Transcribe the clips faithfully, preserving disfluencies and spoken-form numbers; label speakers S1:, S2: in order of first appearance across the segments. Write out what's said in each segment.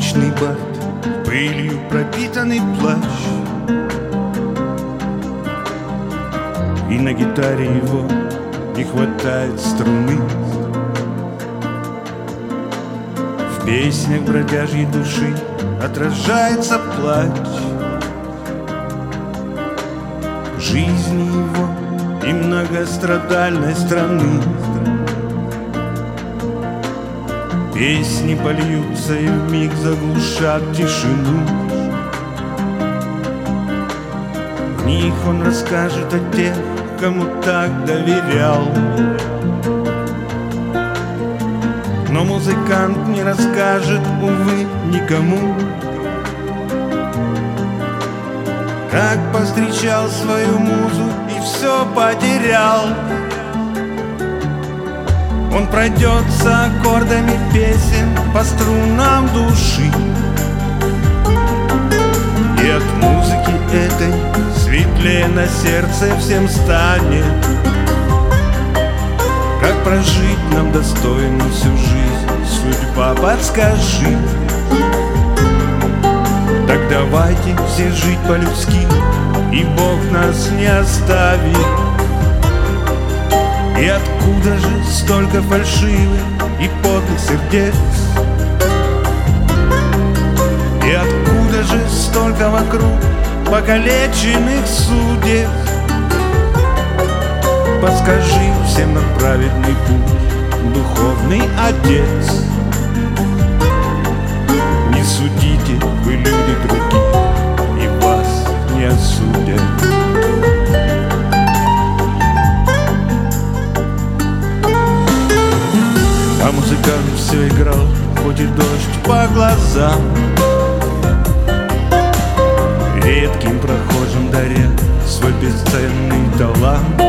S1: уличный бард, пылью пропитанный плащ, и на гитаре его не хватает струны. В песнях бродяжьей души отражается плач жизни его и многострадальной страны. Песни польются и вмиг заглушат тишину. В них он расскажет о тех, кому так доверял. Но музыкант не расскажет, увы, никому, как повстречал свою музу и все потерял. Он пройдется аккордами песен по струнам души, и от музыки этой светлее на сердце всем станет. Как прожить нам достойно всю жизнь, судьба подскажи. Так давайте все жить по-людски, и Бог нас не оставит. И откуда же столько фальшивых и подлых сердец? И откуда же столько вокруг покалеченных судеб? Подскажи всем нам праведный путь, духовный Отец. Не судите, вы люди другие, и вас не осудят. А музыкант все играл, хоть и дождь по глазам, редким прохожим даря свой бесценный талант.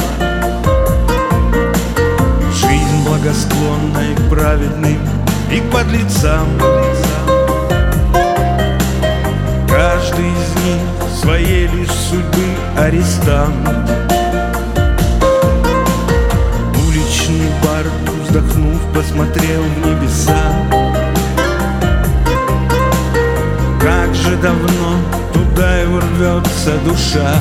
S1: Жизнь благосклонна и к праведным, и к подлецам. Каждый из них своей лишь судьбы арестант. Уличный бард, вздохнув, посмотрел в небеса. Как же давно туда его рвется душа.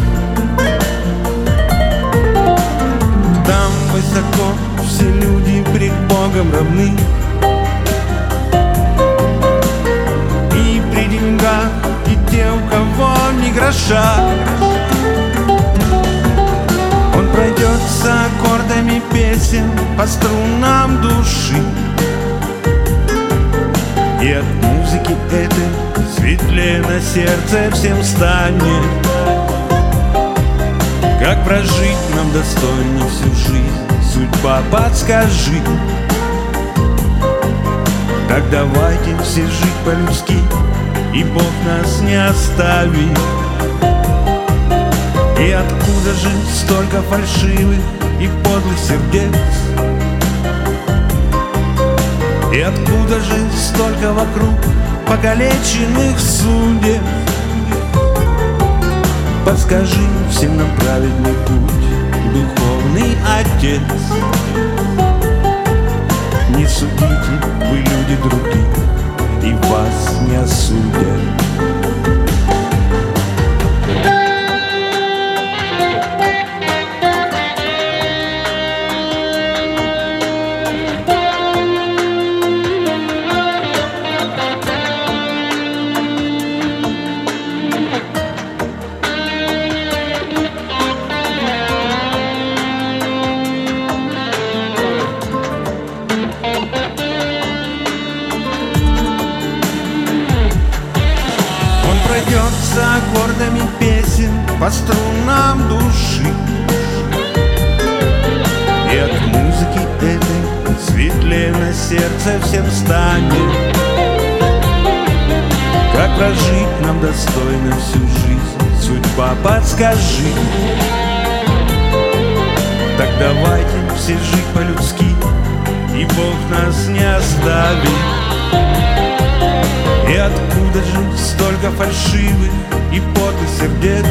S1: Там высоко все люди пред Богом равны, и при деньгах, и те, у кого ни гроша. Он пройдется аккордами песен по струнам души, и от музыки этой светлее на сердце всем станет. Как прожить нам достойно всю жизнь, судьба подскажи. Так давайте все жить по-людски, и Бог нас не оставит. И откуда же столько фальшивых и подлых сердец? И откуда же столько вокруг покалеченных судеб? Подскажи всем нам праведный путь, духовный Отец. Не судите, вы люди другие, и вас не осудят. Пройдется аккордами песен по струнам души, и от музыки этой светлее на сердце всем станет. Как прожить нам достойно всю жизнь, судьба подскажи. Так давайте все жить по-людски, и Бог нас не оставит. И откуда же столько фальшивых и подлых сердец?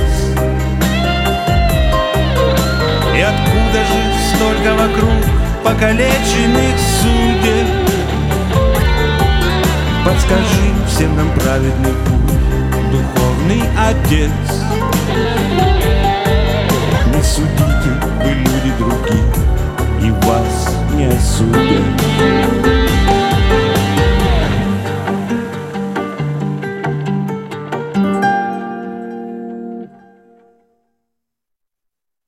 S1: И откуда же столько вокруг покалеченных судеб? Подскажи всем нам праведный путь, духовный Отец. Не судите, вы люди другие, и вас не осудят.